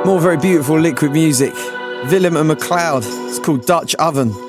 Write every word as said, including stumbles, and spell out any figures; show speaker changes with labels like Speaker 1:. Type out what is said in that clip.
Speaker 1: More very beautiful liquid music. Willem and McLeod. It's called Dutch Oven.